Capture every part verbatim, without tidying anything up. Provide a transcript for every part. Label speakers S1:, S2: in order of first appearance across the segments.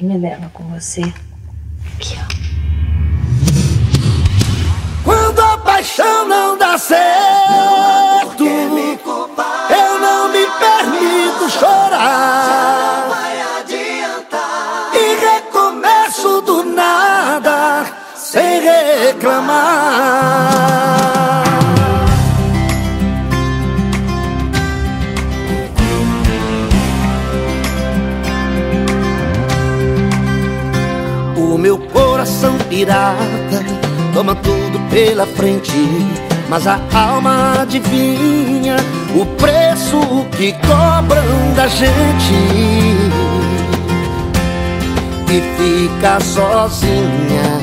S1: que me leva com você. Aqui, ó.
S2: Quando a paixão não dá certo, eu não me permito chorar.
S3: Vai adiantar.
S2: E recomeço do nada, sem reclamar. O meu coração pirata toma tudo pela frente, mas a alma adivinha o preço que cobram da gente. E fica sozinha.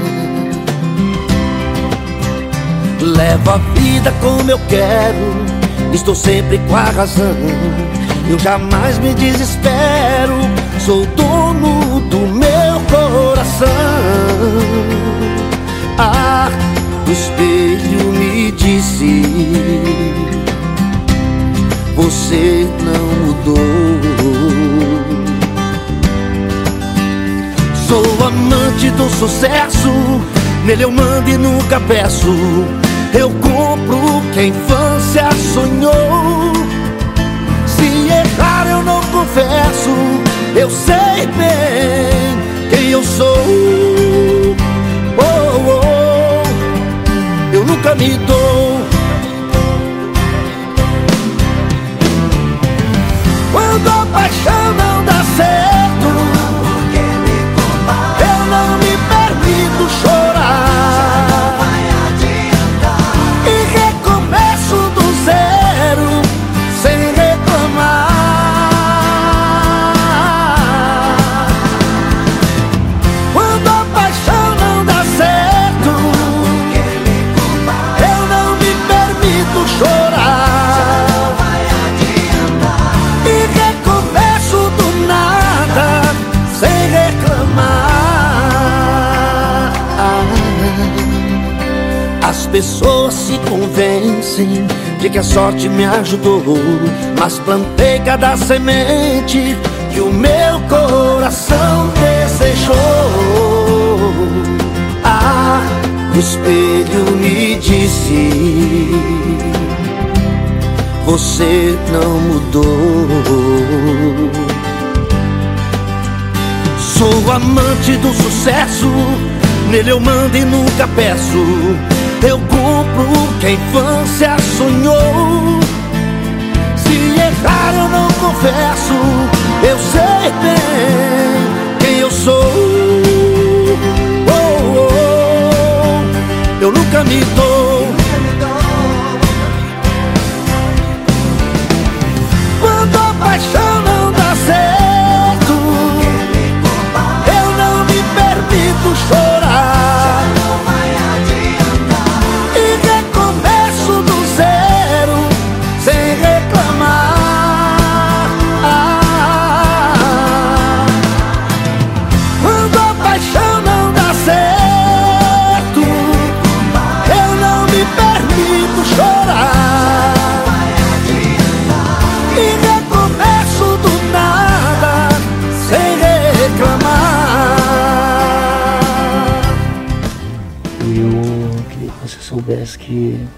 S2: Levo a vida como eu quero, estou sempre com a razão. Eu jamais me desespero, sou dono do meu coração. Ah, o espelho me disse: você não mudou. Sou amante do sucesso, nele eu mando e nunca peço. Eu compro o que a infância sonhou. Se errar eu não confesso, eu sei bem quem eu sou. Oh, oh, eu nunca me dou. Quando a paixão não dá certo, eu não me permito chorar.
S3: Vai adiantar.
S2: E recomeço do zero, sem reclamar. Quando a paixão não dá certo, eu não me permito chorar.
S3: Vai adiantar.
S2: E recomeço do nada, sem reclamar. As pessoas se convencem de que a sorte me ajudou, mas plantei cada semente que o meu coração desejou. Ah, o espelho me disse: você não mudou. Sou amante do sucesso, nele eu mando e nunca peço. Eu compro o que a infância sonhou. Se errar eu não confesso, eu sei bem quem eu sou. Oh, oh, eu nunca me dou. Quando a paixão não dá certo, eu não me permito chorar.
S3: Vai adiantar.
S2: E recomeço do zero, sem reclamar. Quando a paixão não dá certo, eu não me permito chorar.
S3: Vai adiantar.
S2: E recomeço do nada, sem reclamar.
S4: E eu queria que você soubesse que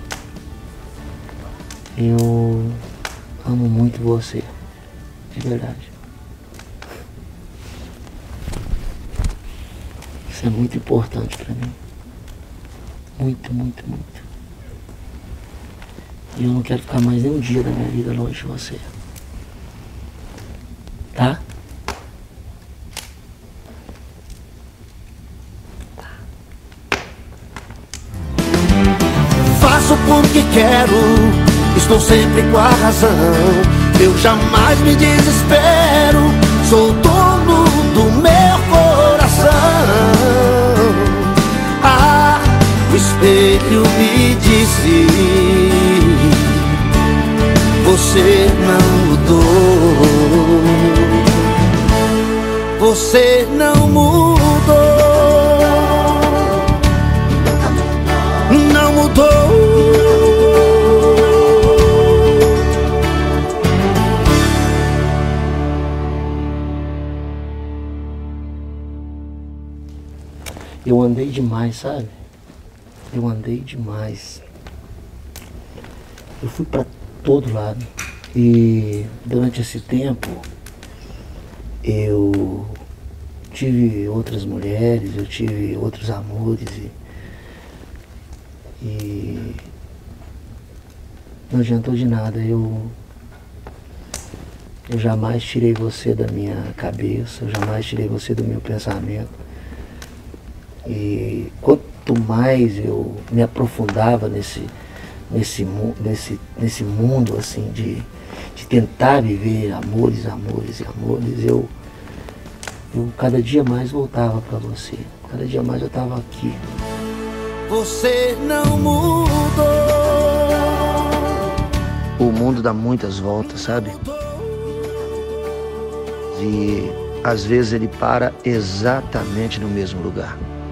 S4: eu amo muito você, de verdade. Isso é muito importante pra mim. Muito, muito, muito. E eu não quero ficar mais nem um dia da minha vida longe de você. Tá?
S2: Faço porque quero, estou sempre com a razão. Eu jamais me desespero, sou dono do meu coração. Ah, o espelho me disse: você não mudou. Você não mudou. Não mudou.
S4: Eu andei demais, sabe? Eu andei demais. Eu fui pra todo lado. E durante esse tempo, eu tive outras mulheres, eu tive outros amores. E, e não adiantou de nada. Eu, eu jamais tirei você da minha cabeça, eu jamais tirei você do meu pensamento. E quanto mais eu me aprofundava nesse, nesse, nesse, nesse mundo assim de, de tentar viver amores, amores e amores, eu, eu cada dia mais voltava para você. Cada dia mais eu estava aqui.
S2: Você não mudou.
S4: O mundo dá muitas voltas, sabe? E às vezes ele para exatamente no mesmo lugar.